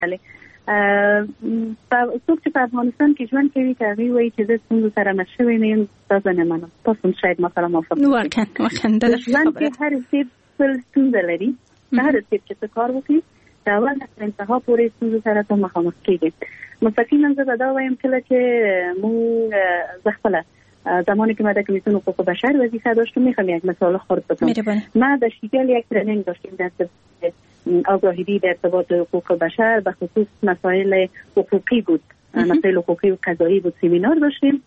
بله څوک چې په افغانستان کې ژوند کوي کوي وایي چې د ستونزو سره مخ شوی نه یم تاسو نه منم تاسو شاید مثلا موافق واقعا د ژوند کې هر څه خپل ستونزه لري هر څه چې کار وکړي دا اول تر انتها پورې ستونزو سره ته مخامخ کیږي مستقیما زه دا وایم کله چې مو خپل زمانی که ما در کمیسیون حقوق بشر وظیفه داشتم میخوام یک مثال خرد بزنم ما در شیگل یک ترنینگ داشتیم در آگاهی در ارتباط حقوق بشر به خصوص مسائل حقوقی بود مسائل حقوقی و قضایی بود سیمینار داشتیم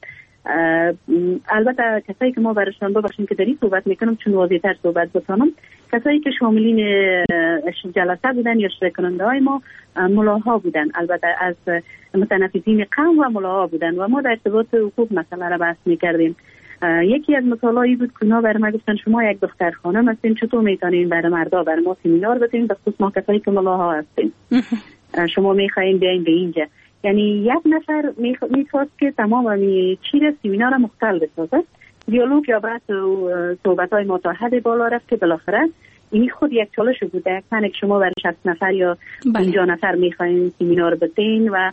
البته کسایی که ما برشان ببخشیم که داری صحبت میکنم چون واضح‌تر صحبت بکنم کسایی که شاملین جلسه بودن یا شرکت کننده های ما ملاها بودن البته از متنفذین قوم و ملاها بودن و ما در ارتباط حقوق مسئله را بحث میکردیم یکی از مطالعاتی بود که اونا برای ما گفتن شما یک دختر خانم هستین چطور میتونین برای مردا برای ما سیمینار بدین به خصوص ما کسایی که ملاها هستین شما میخواین بیاین به اینجا یعنی یک نفر میخواست که تمام چیز سیمینار مختل بسازد دیالوگ یا بحث و صحبت‌های متعهد بالا رفت که بالاخره این خود یک چالش بوده که شما برای 60 نفر یا 50 نفر میخواین سیمینار بدین و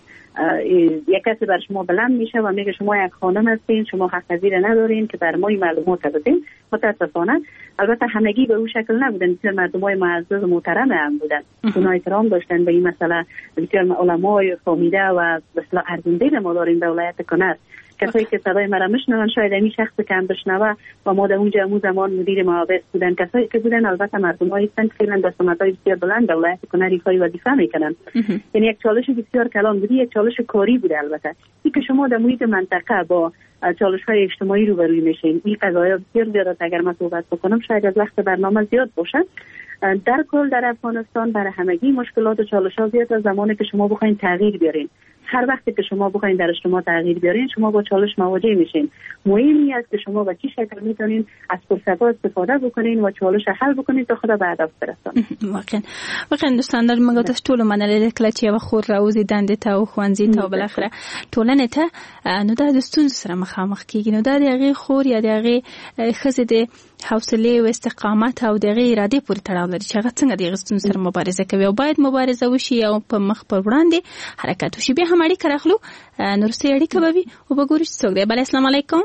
یک کسی بر شما بلند میشه و میگه شما یک خانم هستین شما حق پذیر ندارین که بر ما این معلومات بدین متاسفانه البته همگی به اون شکل نبودن بسیار مردمای معزز و محترم هم بودن اونا احترام داشتن به این مسئله بسیار علمای فهمیده و به اصطلاح ارزنده ما داریم در ولایت کنر کسایی که صدای مرا میشنون شاید همین شخص کم بشنوه و ما در اونجا همون زمان مدیر محافظ بودن کسایی که بودن البته مردمایی هستند که فعلا دستمزدهای بسیار بلند در ولایت کنر ایفای وظیفه میکنن یعنی یک چالش بسیار کلان بودی یک چالش کاری بوده البته این که شما در محیط منطقه با چالش‌های اجتماعی روبروی میشین این قضایا بسیار زیاد اگر من صحبت بکنم شاید از وقت برنامه زیاد باشه در کل در افغانستان برای همگی مشکلات و چالش‌ها زیاد از زمانی که شما بخواید تغییر بیارین هر وقتی که شما بخواید در اجتماع تغییر بیارین شما با چالش مواجه میشین مهمی است که شما به چه شکل میتونین از فرصت‌ها استفاده بکنین و چالش حل بکنین تا خود به هدف برسونین واقعا دوستان در موږ تاسو ټول منل کله چې یو خور راوځي دندې ته او خوانځي ته بل اخره ټولنه ته نو د ستونزو سره مخامخ کیږي نو د هغه خور یا د هغه خزه د حوصله او استقامت او د اراده پورې تړاو لري چې هغه څنګه د ستونزو سره مبارزه کوي او باید مبارزه وشي او په مخ پر وړاندې حرکت وشي به هم اړیکه راخلو نورسته اړیکه به وي او وګورئ چې څوک دی بله السلام علیکم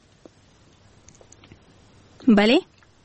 بله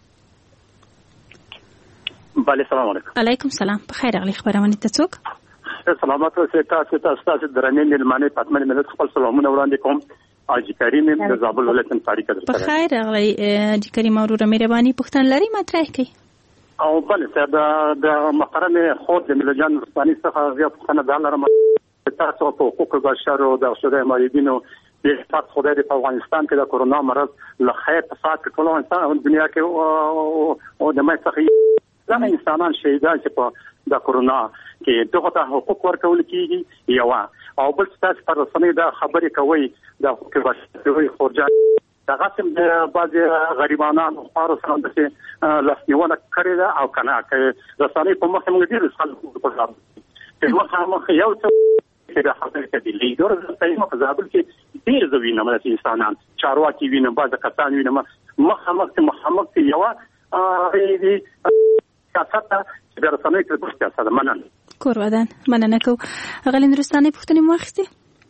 السلام علیکم علیکم سلام بخیر راغلی خبرونه ته څوک سلامات اوسئ تاسو درنې مېلمانې پاتمن ملت خپل سلامونه وړاندې کوم حاجی کریم د زابل ولایت تاریخ درته بخیر راغلی حاجی کریم اورو مهرباني پښتون لري مطرح کړئ او بله د محترم خود د ملجان رستاني څخه زیات خنه دالره تاسو په حقوق بشر او د شورای مریدینو د حفاظت خدای په افغانستان کې د کورونا مرض له خیر فساد کې ټول انسان او دنیا کې او د مې څخه انسانان شهیدان چې په د کورونا کې دغه حقوق ورکول کیږي یو او بل تاسو پر رسنۍ د خبرې کوي د حقوق بشر خورجان دغه سم د بعض غریبانو خارو سره د لاسنیونه کړی دا او کنه چې رسنۍ په مخ موږ ډیر سال په ځان چې مخ یو څه د حقیقت دی لیدر د تایمه په ځابل کې ډیر زوینه مله انسانان چارواکي وینم بعض کسان وینم محمد یو دې کاڅه چې د رسنۍ کې د سیاست مننه کورودان مننه کو غل هندوستاني پښتوني مخسته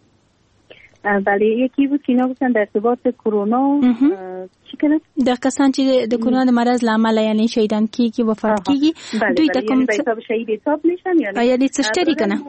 بله یکی بود که اینا گفتن در ارتباط کرونا چی کنه؟ در کسان چې د کرونا د مرض لامل یعنی شهیدان کیږي وفات کیږي دوی ته کوم حساب شهید حساب میشن یعنی څه شتري کنه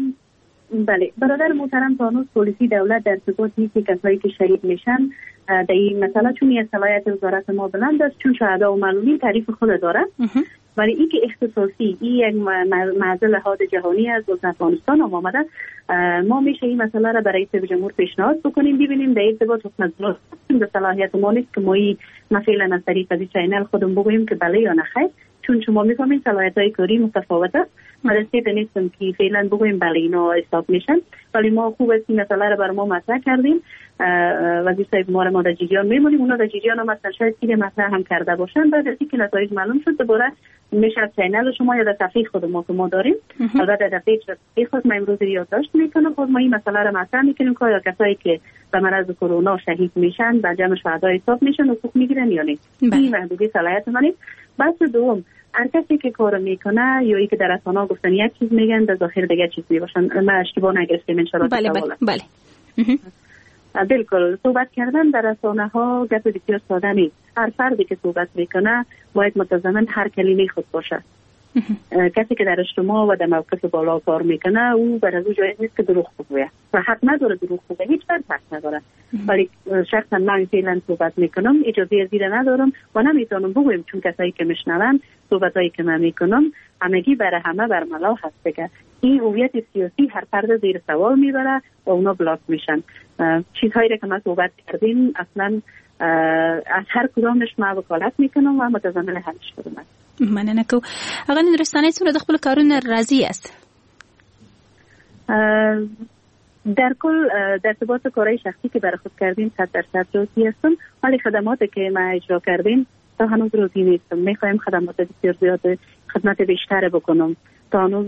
بله برادر محترم تانوس پلیسی دولت در ارتباط نیست که کسایی که شهید میشن در این مسئله چون یه صلاحیت وزارت ما بلند است چون شهدا و معلولین تعریف خود داره ولی این که اختصاصی این یک معضل لحاظ جهانی از افغانستان آمده ما میشه این مسئله را برای رئیس جمهور پیشنهاد بکنیم ببینیم در ارتباط حکومت به صلاحیت ما نیست که ما فعلا از طریق از چینل خودمون بگوییم که بله یا نه خیر چون شما میفهمین صلاحیت‌های کاری متفاوته مدرسه نیستم که فعلا بگوییم بله اینا حساب میشن ولی ما خوب است این مسئله را بر ما مطرح کردیم وزیر صاحب ما در جریان میمونیم اونا در جریان هم مثلا شاید این مطرح هم کرده باشن بعد از اینکه نتایج معلوم شد دوباره میشه از چینل شما یا در صفحه خود ما که ما داریم. البته در صفحه خود ما امروز یادداشت میکنم، خود ما این مسئله رو مطرح میکنیم که آیا کسایی که به مرض کرونا شهید میشن در جمع شهدای حساب میشن حقوق میگیرن یا نه. این محدودی صلاحیت منه. بحث دوم، هر کسی که کار میکنه یا ای که در رسانه‌ها گفتن یک چیز میگن در ظاهر دیگه چیز میباشن. ما اشتباه نگرفتیم ان شاء الله. بله. بالکل صحبت کردن در رسانه‌ها گپ بسیار ساده نیست. هر فردی که صحبت میکنه باید متضمن هر کلمه خود باشه. کسی که در اجتماع و در موقف بالا کار میکنه او بر از او جایز نیست که دروغ بگوید و حق نداره دروغ بگه، هیچ فرد حق نداره. ولی شخصا من فعلا صحبت میکنم اجازه زیر ندارم و نمیتونم بگویم، چون کسایی که میشنون صحبتایی که من میکنم همگی برای همه برملا هست که این هویت سیاسی هر فرد زیر سوال میبره و اونا بلاک میشن. چیزهایی که ما صحبت کردیم اصلا از هر کدامش ما وکالت میکنم و متضمن حلش کردم. مننه کو هغه نورستاني څومره د خپل کارونو راضي است؟ در کل در ارتباط کارهای شخصی که برای خود کردیم 100% راضی هستم، ولی خدماتی که ما اجرا کردیم تا هنوز راضی نیستم. میخوایم خدمات بسیار زیاد خدمت بیشتر بکنم. تا هنوز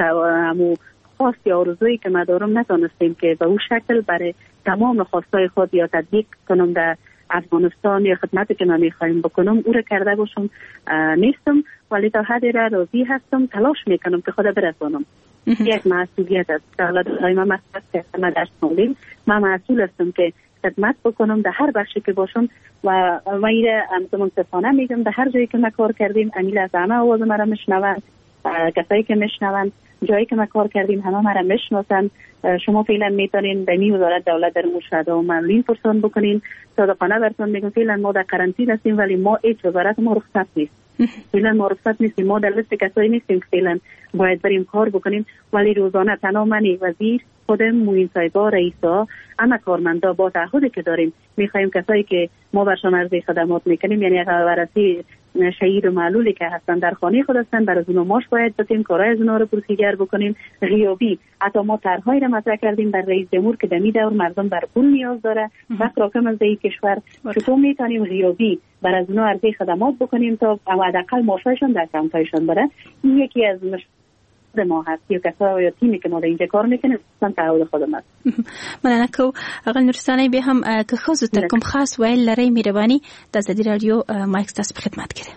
خواست یا آرزویی که ما دارم نتونستیم که به اون شکل برای تمام خواستای خود یا تطبیق کنم در افغانستان یا خدمتی که من میخوایم بکنم او را کرده باشم نیستم، ولی تا حدی را راضی هستم. تلاش میکنم که خود برسانم. یک مسئولیت است. دولت های من مسئولیت که من در سالیم من مسئول هستم که خدمت بکنم در هر بخشی که باشم و ایره منصفانه میگم در هر جایی که ما کار کردیم امیل از همه آواز مرا میشنون، کسایی که میشنون جایی که ما کار کردیم همه مرا میشناسن. شما فعلا میتونین به می وزارت دولت در مشاهده و معلولین پرسان بکنین. صادقانه براتون میگم فعلا ما در قرنطینه هستیم ولی ما هیچ وزارت ما رخصت نیست. فعلا ما رخصت نیستیم. ما در لیست کسایی نیستیم که فعلا باید بریم کار بکنیم، ولی روزانه تنها من وزیر خودم موین صاحبا رئیسا اما کارمندا با تعهدی که داریم میخوایم کسایی که ما برشان عرضه خدمات میکنیم، یعنی ورثه شهید و معلولی که هستن در خانه خود هستن، برای اونها ماش باید بدیم، کارهای از اونها رو پرسیگر بکنیم. غیابی حتی ما طرحهایی را مطرح کردیم بر رئیس جمهور که دمی دور مردم بر پول نیاز داره وقت راکم از این کشور چطور میتونیم غیابی بر از اونها عرضه خدمات بکنیم تا حداقل ماشایشون در کمپایشون بره. این یکی از ما هست یا کسا یا تیمی که ما در اینجا کار میکنه اصلا تعهد خودم هست. مننه کو اقل نورستاني به هم که خوز ته کوم خاص ویل لري مهرباني د ازادي رادیو مایک تاسو په خدمت کې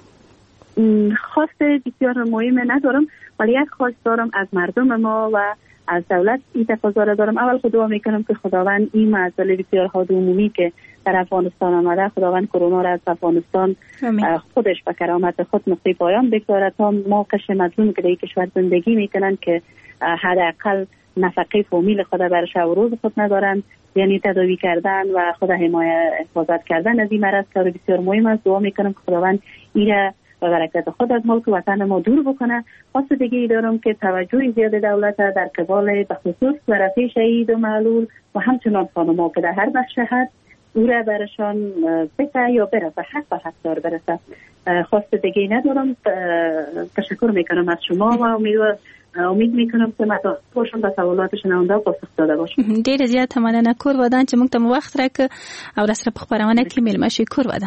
خواست بسیار مهم ندارم، ولی یک خواست دارم از مردم ما و از دولت. این تقاضا را دارم. اول دعا میکنم که خداوند این معضل بسیار حاد عمومی که در افغانستان آمده، خداوند کرونا را از افغانستان خودش به کرامت خود نقطه پایان بگذاره تا ما قشر مظلوم که در این کشور زندگی میکنن که حداقل نفقه فامیل خود بر شب و روز خود ندارن، یعنی تداوی کردن و خود حفاظت کردن از این مرض کار بسیار مهم است. دعا میکنم که خداوند این و برکت خود از ملک وطن ما دور بکنه. خواست دیگه ای دارم که توجه زیاد دولت در قبال به خصوص ورثه شهید و معلول و همچنان خانم‌ها که در هر بخش هست او را برشان بده یا برسه، حق به حق دار برسه. خواست دیگه ای ندارم. تشکر میکنم از شما و امید میکنم که مطابق باشم به سوالات شنونده پاسخ داده باشم. ډیر زیات مننه کور ودان چې موږ ته وخت راکړ او را سره په خبرونه کې مېلمه شئ. کور ودان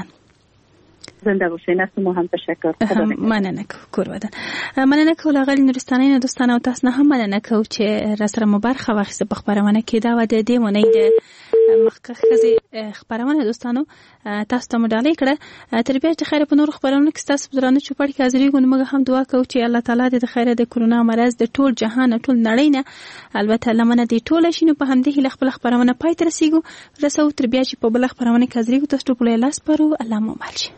زنده باشین. از شما هم تشکر. مننه کور ودان. مننه کول اغل نورستاني نه دوستانه او تاسو نه هم مننه کو چې را سره مو برخه واخیسته په خبرونه کې دا و د دې مونږ د مخکخه خبرونه دوستانو تاسو ته مډالۍ کړه. تر بیا چې خیر په نور خبرونه کې تاسو درانه چوپړ کې حاضرې غو موږ هم دعا کوو چې الله تعالی د خیره د کرونا مرض د ټول جهان ټول نړۍ نه البته لمنه د ټول شینو په هم د خپل خبرونه پای تر رسیدو رسو. تر بیا چې په بل خبرونه کې حاضرې غو تاسو ټول لاس پرو الله مو مالشي.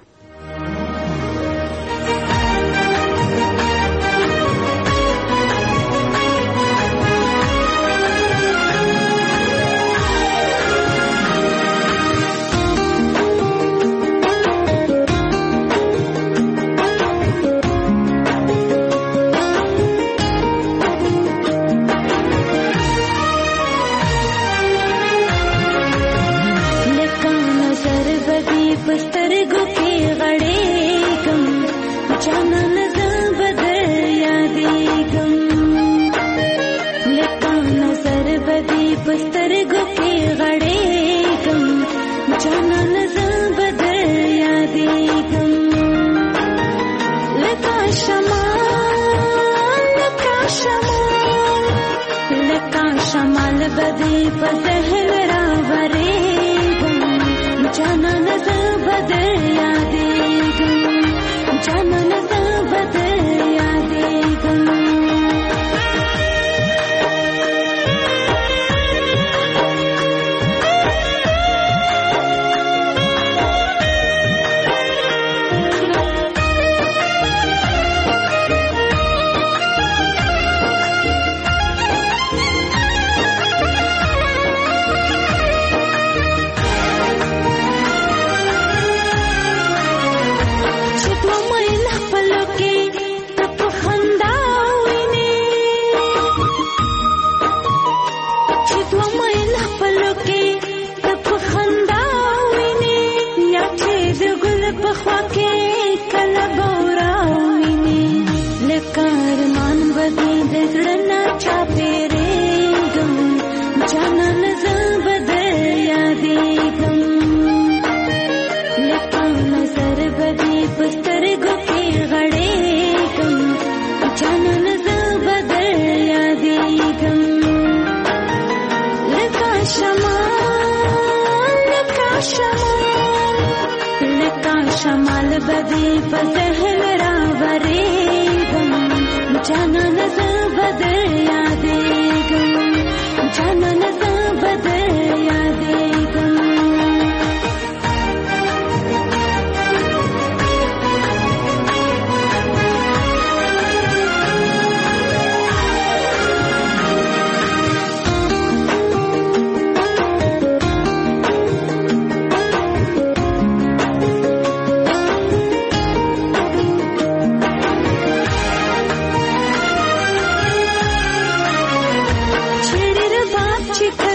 Shama شمال بدی په ذهن راورېږم جانان زه به در یادېږم جانان زه به در یادېږم شمال بدی په ذهن راورېږم جانان زه به در یادېږم جانان زه به در یادېږم Chica